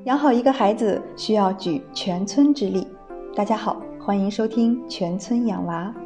养好一个孩子需要举全村之力。大家好，欢迎收听全村养娃。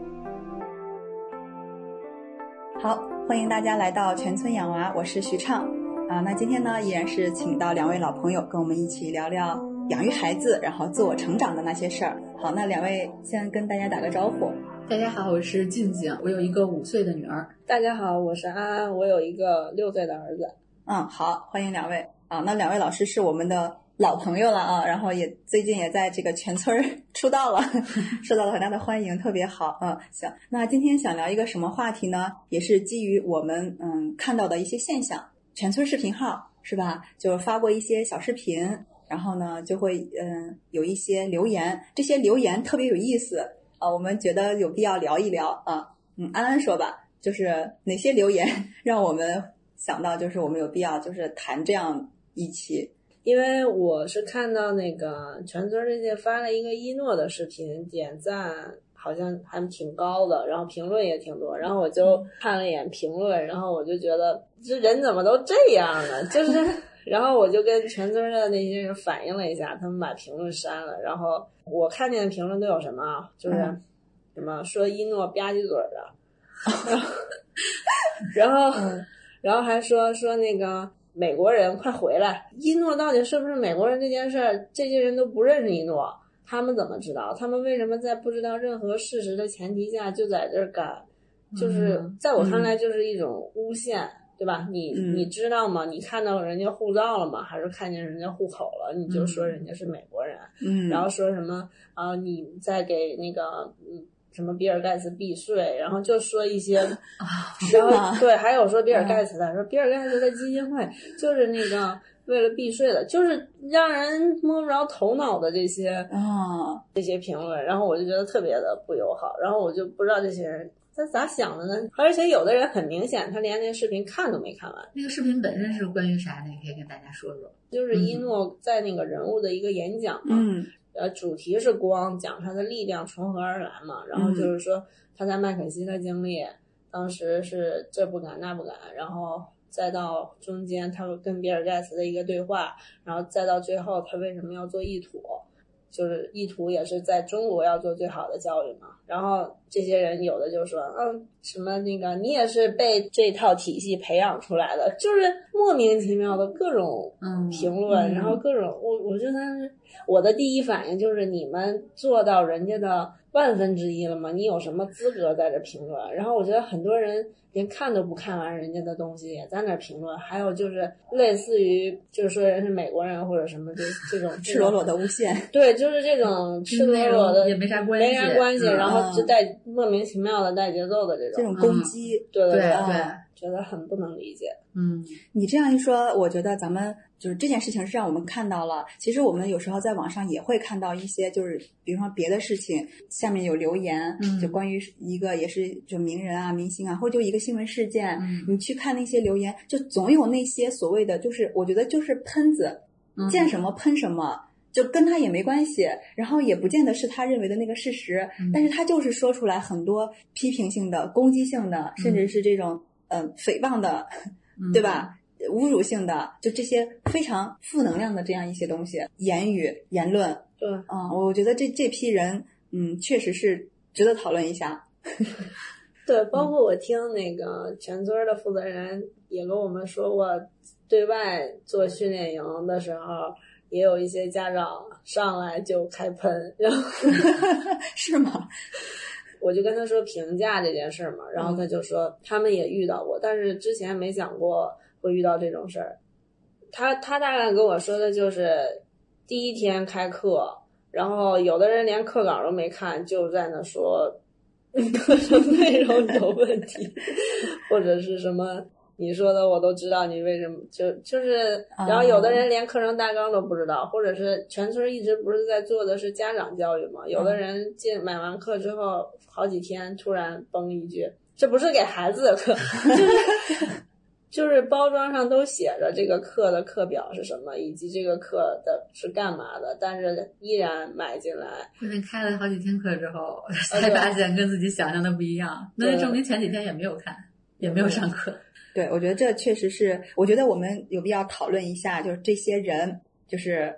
好，欢迎大家来到全村养娃，我是徐畅那今天呢，依然是请到两位老朋友跟我们一起聊聊养育孩子，然后自我成长的那些事儿。好，那两位先跟大家打个招呼。 大家好，我是静静，我有一个5岁的女儿。 大家好，我是安安，我有一个6岁的儿子。 好，欢迎两位那两位老师是我们的老朋友了然后也最近也在这个全村出道了受到了很大的欢迎，特别好行，那今天想聊一个什么话题呢？也是基于我们看到的一些现象，全村视频号是吧，就发过一些小视频，然后呢就会有一些留言，这些留言特别有意思我们觉得有必要聊一聊安安说吧，就是哪些留言让我们想到就是我们有必要就是谈这样一期。 因为我是看到那个全村这些发了一个一诺的视频，点赞好像还挺高的，然后评论也挺多，然后我就看了一眼评论，然后我就觉得这人怎么都这样呢，就是然后我就跟全村的那些人反映了一下，他们把评论删了，然后我看见的评论都有什么就是什么说一诺吧唧嘴的然后还说那个美国人快回来，一诺到底是不是美国人这件事儿，这些人都不认识一诺，他们怎么知道？他们为什么在不知道任何事实的前提下就在这儿干？就是在我看来就是一种诬陷，对吧？你知道吗？你看到人家护照了吗？还是看见人家户口了，你就说人家是美国人然后说什么你在给那个什么比尔盖茨避税，然后就说一些然后对，还有说比尔盖茨的说比尔盖茨的基金会就是那个为了避税的，就是让人摸不着头脑的这些评论，然后我就觉得特别的不友好，然后我就不知道这些人他咋想的呢？而且有的人很明显他连那个视频看都没看完。 那个视频本身是关于啥呢？可以跟大家说说。 就是一诺在那个人物的一个演讲嘛主题是光，讲他的力量从何而来嘛，然后就是说他在麦肯锡的经历，当时是这不敢那不敢，然后再到中间他跟比尔盖茨的一个对话，然后再到最后他为什么要做意图，就是意图也是在中国要做最好的教育嘛。然后这些人有的就说什么那个你也是被这套体系培养出来的，就是莫名其妙的各种评论然后各种我觉得我的第一反应就是你们做到人家的1/1000了吗？你有什么资格在这评论？然后我觉得很多人连看都不看完人家的东西也在那评论，还有就是类似于就是说人是美国人或者什么这种赤裸裸的诬陷， 对，就是这种赤裸裸的也没啥关系然后就带莫名其妙的带节奏的这种攻击对觉得很不能理解。 你这样一说，我觉得咱们就是这件事情是让我们看到了，其实我们有时候在网上也会看到一些就是比如说别的事情下面有留言就关于一个也是就名人啊明星啊，或者就一个新闻事件你去看那些留言，就总有那些所谓的就是我觉得就是喷子见什么喷什么就跟他也没关系，然后也不见得是他认为的那个事实但是他就是说出来很多批评性的攻击性的甚至是这种诽谤的对吧，侮辱性的，就这些非常负能量的这样一些东西言语言论对我觉得这批人确实是值得讨论一下对，包括我听那个全村的负责人也跟我们说过，对外做训练营的时候也有一些家长上来就开喷然后是吗？ 我就跟他说评价这件事嘛，然后他就说他们也遇到过但是之前没想过会遇到这种事儿。他大概跟我说的就是第一天开课，然后有的人连课稿都没看就在那说课程内容有问题或者是什么你说的我都知道你为什么就是然后有的人连课程大纲都不知道或者是全村一直不是在做的是家长教育嘛，有的人买完课之后好几天突然崩一句这不是给孩子的课就是包装上都写着这个课的课表是什么以及这个课的是干嘛的，但是依然买进来， 因为开了好几天课之后才发现跟自己想象的不一样那就证明前几天也没有看也没有上课对，我觉得这确实是我觉得我们有必要讨论一下就是这些人就是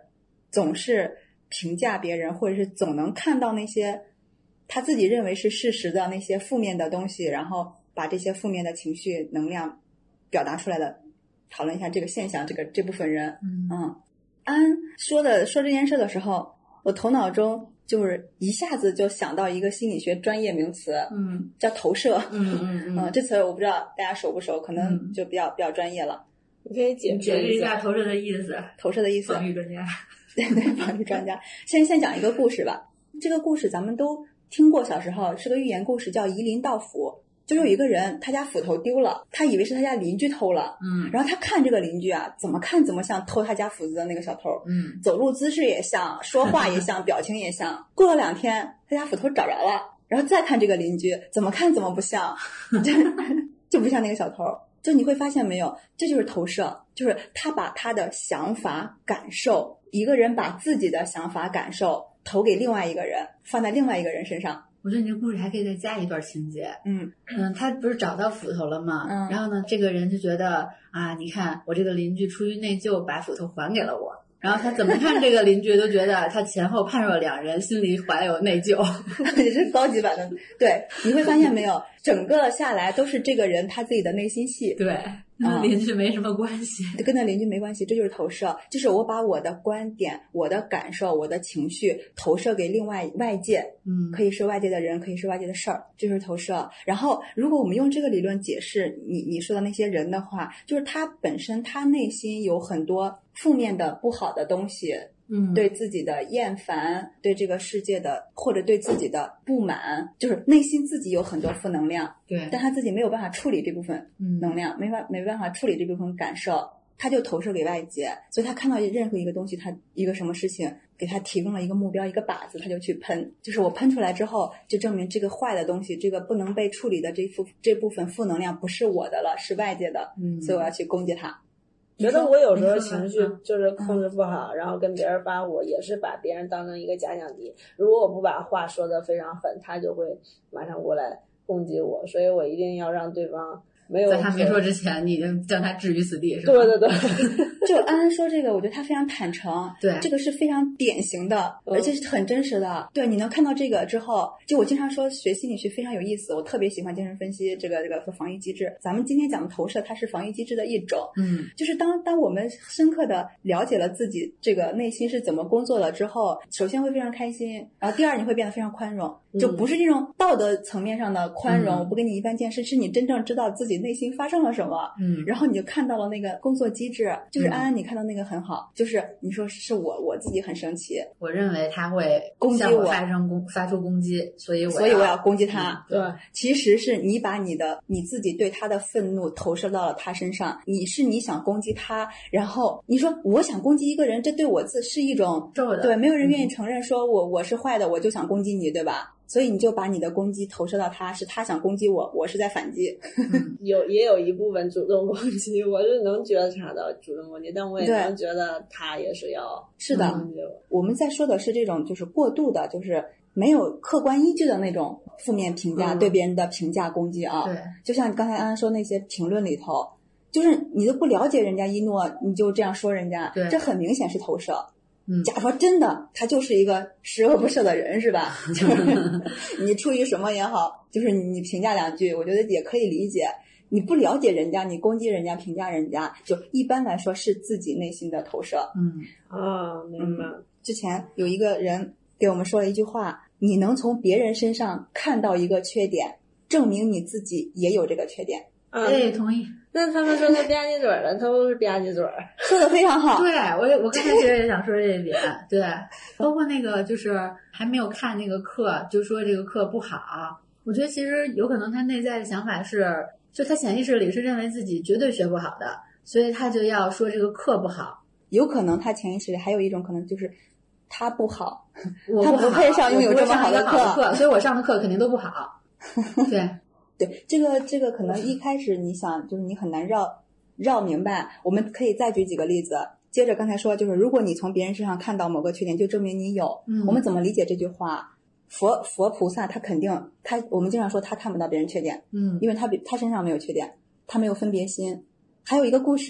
总是评价别人，或者是总能看到那些他自己认为是事实的那些负面的东西，然后把这些负面的情绪能量表达出来的。讨论一下这个现象，这部分人。安说这件事的时候，我头脑中就是一下子就想到一个心理学专业名词，叫投射。这词我不知道大家熟不熟，可能就比较专业了。 你可以解释一下投射的意思。 投射的意思， 防御专家。 对，防御专家。先讲一个故事吧。这个故事咱们都听过，小时候是个寓言故事，叫夷陵盗斧。就有一个人，他家斧头丢了，他以为是他家邻居偷了，然后他看这个邻居啊，怎么看怎么像偷他家斧子的那个小偷，走路姿势也像，说话也像，表情也像。过了2天，他家斧头找着了，然后再看这个邻居，怎么看怎么不像，就不像那个小偷。就你会发现没有，这就是投射，就是他把他的想法感受，一个人把自己的想法感受投给另外一个人，放在另外一个人身上。 我觉得你这故事还可以再加一段情节。他不是找到斧头了吗？然后呢，这个人就觉得啊，你看我这个邻居出于内疚把斧头还给了我。然后他怎么看这个邻居都觉得他前后判若两人，心里怀有内疚。 也是高级版的。对，你会发现没有，整个下来都是这个人他自己的内心戏。 对，跟邻居没什么关系， 跟那邻居没关系，这就是投射，就是我把我的观点、我的感受、我的情绪投射给外界，可以是外界的人，可以是外界的事儿，这就是投射。然后，如果我们用这个理论解释你说的那些人的话，就是他本身他内心有很多负面的、不好的东西。对自己的厌烦，对这个世界的，或者对自己的不满，就是内心自己有很多负能量， 对， 但他自己没有办法处理这部分能量，没办法处理这部分感受，他就投射给外界，所以他看到任何一个东西，他一个什么事情给他提供了一个目标，一个靶子，他就去喷，就是我喷出来之后，就证明这个坏的东西，这个不能被处理的这部分负能量不是我的了，是外界的，所以我要去攻击它。 觉得我有时候情绪就是控制不好，然后跟别人发火，也是把别人当成一个假想敌。如果我不把话说得非常狠，他就会马上过来攻击我，所以我一定要让对方没有在他没说之前，你已经将他置于死地，是吧？ 对。 就安安说这个，我觉得他非常坦诚， 对， 这个是非常典型的，而且是很真实的。对，你能看到这个之后，就我经常说学心理学非常有意思，我特别喜欢精神分析这个和防御机制。咱们今天讲的投射，它是防御机制的一种，就是当我们深刻的了解了自己这个内心是怎么工作的之后，首先会非常开心，然后第二你会变得非常宽容，就不是这种道德层面上的宽容，我不跟你一般见识，是你真正知道自己内心发生了什么，然后你就看到了那个工作机制，就是安安你看到那个很好，就是你说是我自己很生气， 我认为他会攻击我， 发出攻击，所以我要攻击他。 对， 其实是你把你自己对他的愤怒投射到了他身上，你想攻击他，然后你说我想攻击一个人，这对我是一种对，没有人愿意承认说我是坏的，我就想攻击你，对吧？所以你就把你的攻击投射到他，是他想攻击我，我是在反击。 也有一部分主动攻击，我是能觉察到主动攻击，但我也能觉得他也是要是的。我们在说的是这种就是过度的，就是没有客观依据的那种负面评价，对别人的评价攻击啊。 对， 就像刚才安安说那些评论里头，就是你都不了解人家一诺，你就这样说人家，这很明显是投射。假如说真的他就是一个十恶不赦的人，是吧？就是你出于什么也好，就是你评价2句，我觉得也可以理解。你不了解人家，你攻击人家，评价人家，就一般来说是自己内心的投射。 明白。 之前有一个人给我们说了一句话，你能从别人身上看到一个缺点，证明你自己也有这个缺点。 同意。 那他们说他吧唧嘴了，他都是吧唧嘴， 说的非常好。 对，我刚才其实也想说这一点。对，包括那个就是还没有看那个课，就说这个课不好。我觉得其实有可能他内在的想法是，就他潜意识里是认为自己绝对学不好的，所以他就要说这个课不好。 有可能他潜意识里还有一种可能就是他不好， 他不配上拥有这么好的课，所以我上的课肯定都不好。 对，这个可能一开始你想就是你很难绕明白。我们可以再举几个例子，接着刚才说就是如果你从别人身上看到某个缺点，就证明你有。我们怎么理解这句话？佛菩萨他肯定我们经常说他看不到别人缺点，因为他身上没有缺点，他没有分别心。还有一个故事，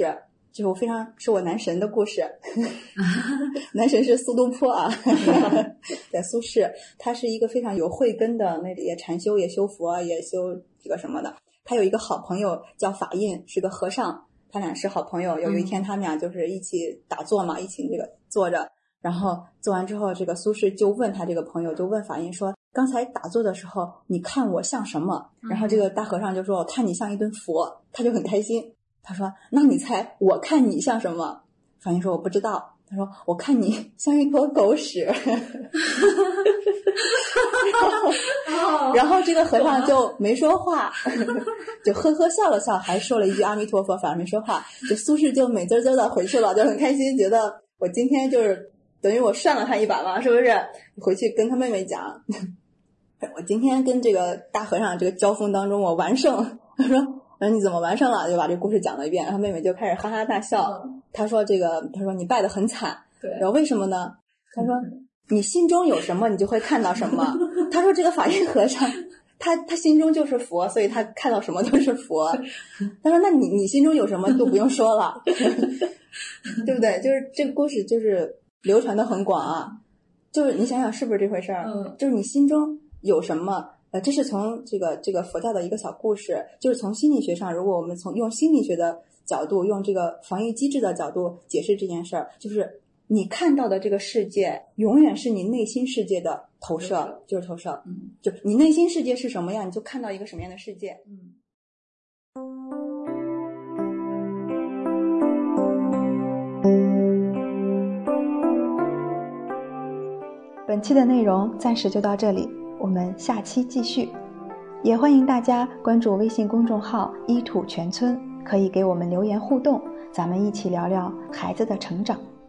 就是是我男神的故事。男神是苏东坡啊，在苏轼，他是一个非常有慧根的，那里也禅修，也修佛，也修这个什么的。他有一个好朋友叫法印，是个和尚，他俩是好朋友。有一天他们俩就是一起打坐嘛，一起这个坐着，然后做完之后，这个苏轼就问他这个朋友，就问法印说，刚才打坐的时候你看我像什么？然后这个大和尚就说，我看你像一尊佛。他就很开心，他说，那你猜我看你像什么？法印说，我不知道。他说，我看你像一坨狗屎。然后这个和尚就没说话，就呵呵笑了笑，还说了一句阿弥陀佛，反而没说话。就苏轼就美滋滋的回去了，就很开心，觉得我今天就是等于我扇了他一把嘛，是不是？回去跟他妹妹讲，我今天跟这个大和尚这个交锋当中我完胜。他说你怎么完胜了？就把这故事讲了一遍，然后妹妹就开始哈哈大笑。他说你败得很惨。 对， 然后为什么呢？他说你心中有什么你就会看到什么。他说这个法印和尚他心中就是佛，所以他看到什么都是佛。他说那你心中有什么就不用说了。对不对？就是这个故事就是流传的很广啊，就是你想想是不是这回事儿？就是你心中有什么，这是从这个佛教的一个小故事，就是从心理学上，如果我们用心理学的角度，用这个防御机制的角度解释这件事儿，就是你看到的这个世界永远是你内心世界的投射，就是投射。就你内心世界是什么样，你就看到一个什么样的世界。本期的内容暂时就到这里，我们下期继续。也欢迎大家关注微信公众号“一土全村”，可以给我们留言互动，咱们一起聊聊孩子的成长。